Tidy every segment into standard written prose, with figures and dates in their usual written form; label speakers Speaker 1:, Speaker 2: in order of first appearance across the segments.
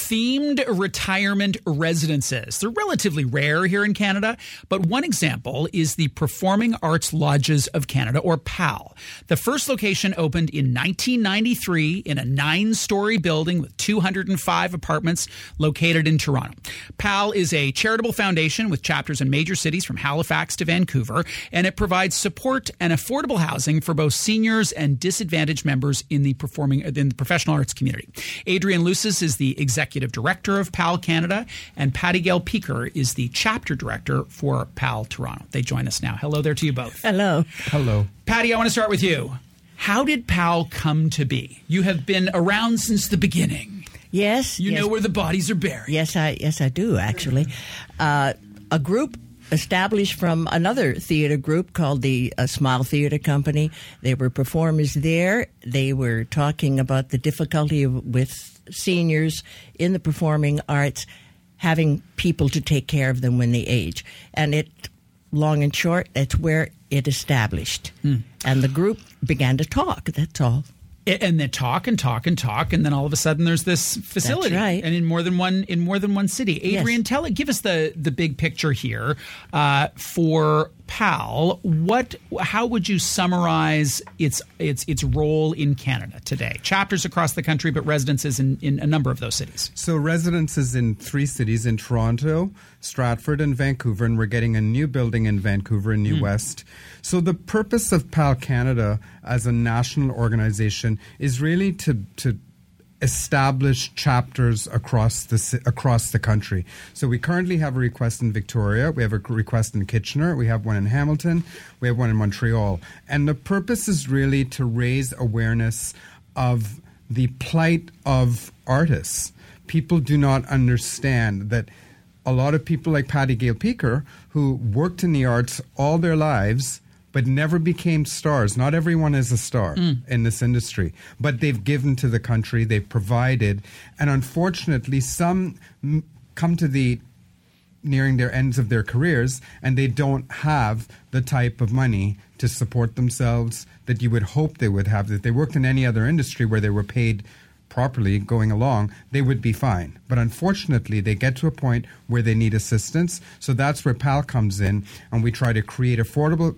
Speaker 1: themed retirement residences. They're relatively rare here in Canada, but one example is the Performing Arts Lodges of Canada, or PAL. The first location opened in 1993 in a 9-story building with 205 apartments located in Toronto. PAL is a charitable foundation with chapters in major cities from Halifax to Vancouver, and it provides support and affordable housing for both seniors and disadvantaged members in the professional arts community. Adrian Lucis is the executive director of PAL Canada, and Patty Gale Peaker is the chapter director for PAL Toronto. They join us now. Hello there to you both.
Speaker 2: Hello.
Speaker 3: Hello.
Speaker 1: Patty, I want to start with you. How did PAL come to be? You have been around since the beginning.
Speaker 2: Yes.
Speaker 1: You know where the bodies are buried.
Speaker 2: Yes, I do, actually. A group established from another theater group called the Smile Theater Company. There were performers there. They were talking about the difficulty with seniors in the performing arts having people to take care of them when they age. And it, long and short, that's where it established. And the group began to talk, that's all.
Speaker 1: And then talk, and then all of a sudden there's this facility.
Speaker 2: That's right.
Speaker 1: And in more than one city. Adrian,
Speaker 2: Yes.
Speaker 1: give us the big picture here for PAL. How would you summarize its role in Canada today? Chapters across the country, but residences in a number of those cities.
Speaker 3: So residences in 3 cities, in Toronto, Stratford, and Vancouver, and we're getting a new building in Vancouver in New West. So the purpose of PAL Canada as a national organization is really to establish chapters across the country. So we currently have a request in Victoria, we have a request in Kitchener, we have one in Hamilton, we have one in Montreal. And the purpose is really to raise awareness of the plight of artists. People do not understand that a lot of people like Patty Gale Peaker, who worked in the arts all their lives but never became stars. Not everyone is a star in this industry, but they've given to the country, they've provided, and unfortunately some come to nearing their ends of their careers and they don't have the type of money to support themselves that you would hope they would have. That they worked in any other industry where they were paid properly going along, they would be fine. But unfortunately, they get to a point where they need assistance. So that's where PAL comes in, and we try to create affordable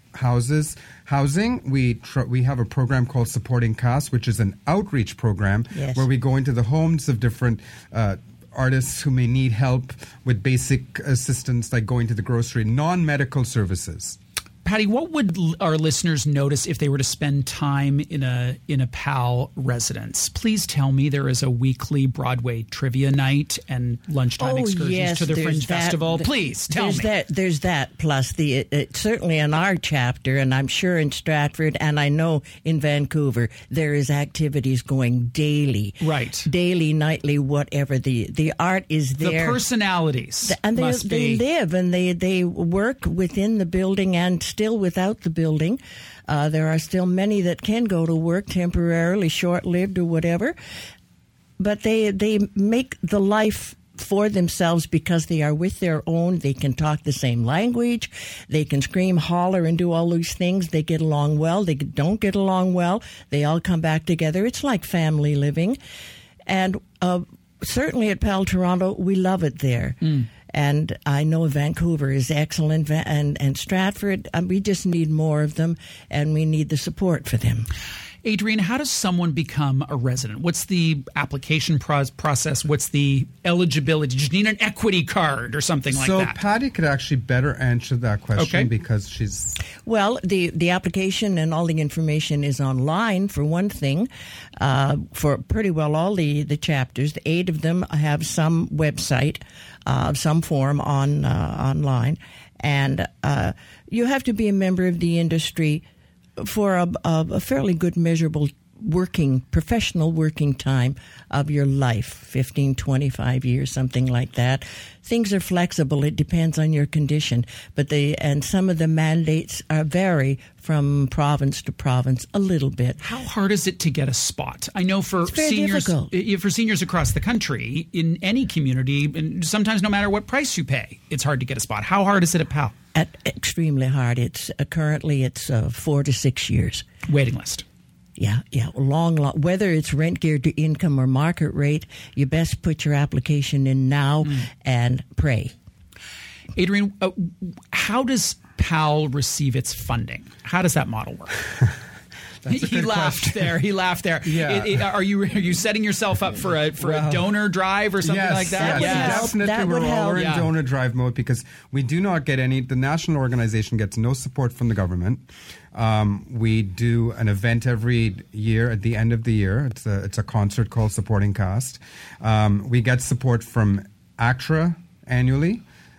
Speaker 3: housing. We have a program called Supporting Cast, which is an outreach program where we go into the homes of different artists who may need help with basic assistance, like going to the grocery, non-medical services.
Speaker 1: Patty, what would our listeners notice if they were to spend time in a PAL residence? Please tell me there is a weekly Broadway trivia night and lunchtime excursions to the Fringe Festival. Please tell me.
Speaker 2: There's that. Plus, certainly in our chapter, and I'm sure in Stratford, and I know in Vancouver, there is activities going daily.
Speaker 1: Right.
Speaker 2: Daily, nightly, whatever. The art is there.
Speaker 1: The personalities
Speaker 2: and they live and they work within the building and still without the building. There are still many that can go to work temporarily, short-lived or whatever. But they make the life for themselves because they are with their own. They can talk the same language. They can scream, holler, and do all these things. They get along well. They don't get along well. They all come back together. It's like family living. And certainly at PAL Toronto, we love it there. And I know Vancouver is excellent, and Stratford, we just need more of them, and we need the support for them.
Speaker 1: Adrian, how does someone become a resident? What's the application process? What's the eligibility? Do you need an equity card or something like that?
Speaker 3: So Patty could actually better answer that question because she's...
Speaker 2: Well, the application and all the information is online, for one thing, for pretty well all the chapters. The 8 of them have some website, some form online. And you have to be a member of the industry for a fairly good measurable professional working time of your life, 15, 25 years, something like that. Things are flexible. It depends on your condition. And some of the mandates
Speaker 1: vary
Speaker 2: from province to province a little bit.
Speaker 1: How hard is it to get a spot? I know for seniors across the country, in any community, and sometimes no matter what price you pay, it's hard to get a spot. How hard is it at PAL?
Speaker 2: Extremely hard. It's currently 4 to 6 years
Speaker 1: waiting list.
Speaker 2: Yeah. Long. Whether it's rent geared to income or market rate, you best put your application in now and pray.
Speaker 1: Adrian, how does PAL receive its funding? How does that model work? He laughed there.
Speaker 3: Yeah.
Speaker 1: Are you setting yourself up for a donor drive or something like that?
Speaker 3: Yes, definitely. We're in donor drive mode because we do not get any. The national organization gets no support from the government. We do an event every year at the end of the year. It's a concert called Supporting Cast. We get support from ACTRA annually,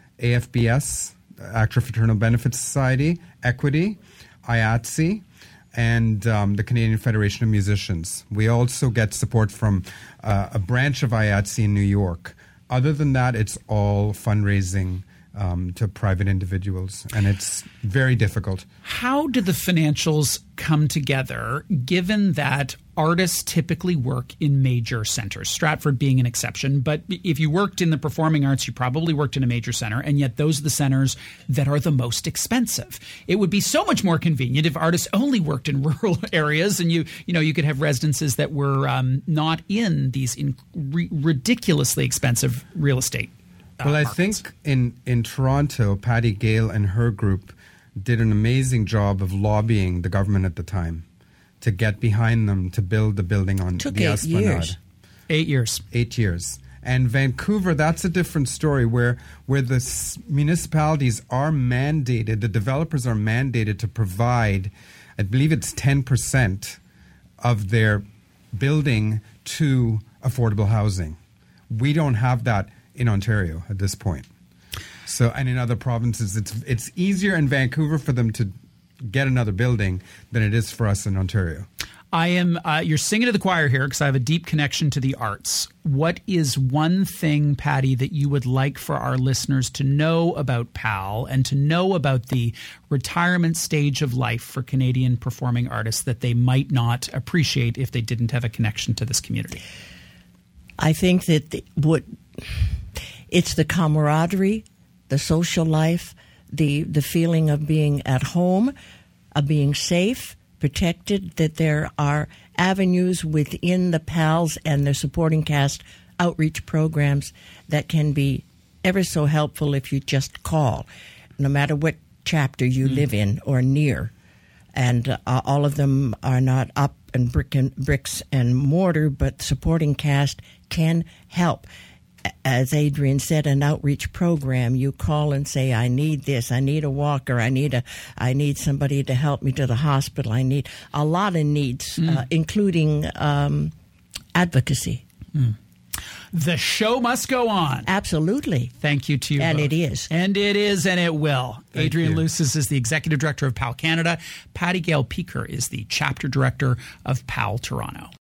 Speaker 3: AFBS, ACTRA Fraternal Benefits Society, Equity, IATSE, and the Canadian Federation of Musicians. We also get support from a branch of IATSE in New York. Other than that, it's all fundraising to private individuals, and it's very difficult.
Speaker 1: How do the financials come together, given that artists typically work in major centers, Stratford being an exception? But if you worked in the performing arts, you probably worked in a major center, and yet those are the centers that are the most expensive. It would be so much more convenient if artists only worked in rural areas, and you could have residences that were not in these ridiculously expensive real estate.
Speaker 3: Well, I
Speaker 1: markets.
Speaker 3: think in Toronto, Patty Gale and her group did an amazing job of lobbying the government at the time to get behind them to build the building on the Esplanade.
Speaker 2: 8 years.
Speaker 1: 8 years.
Speaker 3: And Vancouver, that's a different story where the municipalities are mandated, the developers are mandated to provide, I believe it's 10% of their building to affordable housing. We don't have that in Ontario at this point. So, and in other provinces, it's easier in Vancouver for them to get another building than it is for us in Ontario.
Speaker 1: I am. You're singing to the choir here because I have a deep connection to the arts. What is one thing, Patty, that you would like for our listeners to know about PAL and to know about the retirement stage of life for Canadian performing artists that they might not appreciate if they didn't have a connection to this community?
Speaker 2: I think that it's the camaraderie, the social life, the feeling of being at home, of being safe, protected, that there are avenues within the PALs and the supporting cast outreach programs that can be ever so helpful if you just call, no matter what chapter you live in or near. And all of them are not up and bricks and mortar, but supporting cast can help. As Adrian said, an outreach program, you call and say, I need this, I need a walker, I need somebody to help me to the hospital, I need a lot of needs, including advocacy.
Speaker 1: The show must go on.
Speaker 2: Absolutely.
Speaker 1: Thank you to you
Speaker 2: And
Speaker 1: both.
Speaker 2: it is.
Speaker 1: And it is, and it will.
Speaker 3: Thank
Speaker 1: Adrian
Speaker 3: you.
Speaker 1: Lucis is the Executive Director of PAL Canada. Patty Gale Peaker is the Chapter Director of PAL Toronto.